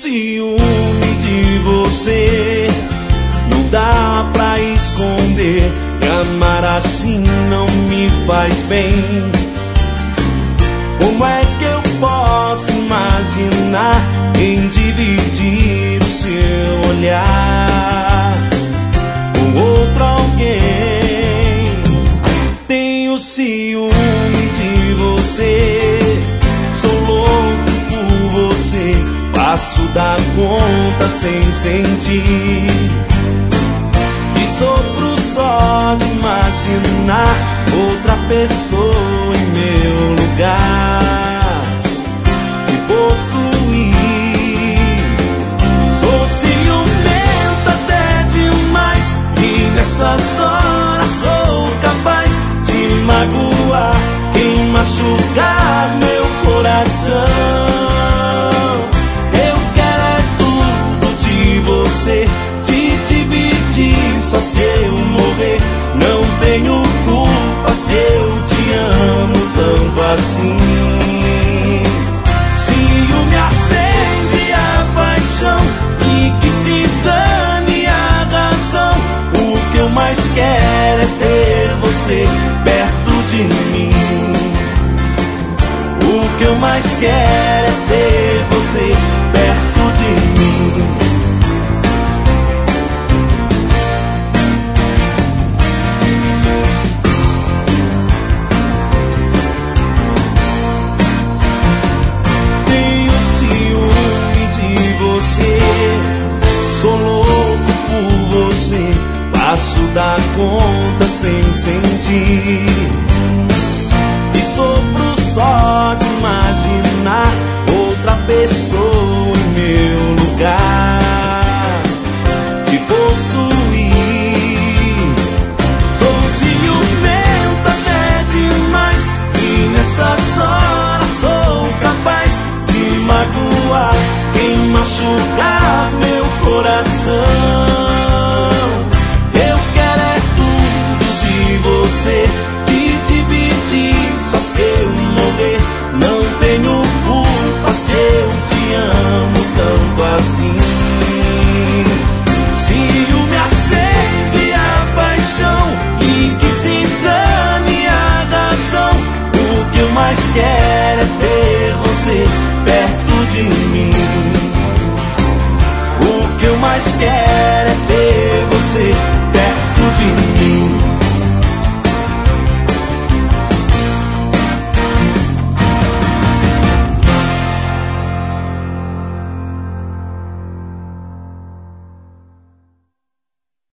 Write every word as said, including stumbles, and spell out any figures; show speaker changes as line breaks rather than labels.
ciúme de você, não dá pra esconder. E amar assim não me faz bem. Como é que eu posso imaginar em dividir o seu olhar com outro alguém? Tenho ciúme de você, sou louco por você, passo da conta sem sentir, e sofro só de imaginar outra pessoa em meu lugar, te possuir. Sou ciumento até demais, e nessas horas sou capaz de magoar quem machucar meu coração. Eu quero é tudo de você, te dividir só se eu morrer. Não tenho culpa se eu te amo tanto assim. Ciúme acende a paixão e que se dane a razão. O que eu mais quero é ter você perto de mim. O que eu mais quero é ter você perto de mim. Passo da conta sem sentir, e sofro só de imaginar outra pessoa em meu lugar, te possuir. Sou ciumento até demais, e nessas horas sou capaz de magoar quem machucar meu coração. Te dividir só se eu morrer. Não tenho culpa se eu te amo tanto assim. Ciúme acende a paixão e que se dane a razão. O que eu mais quero é ter você perto de mim. O que eu mais quero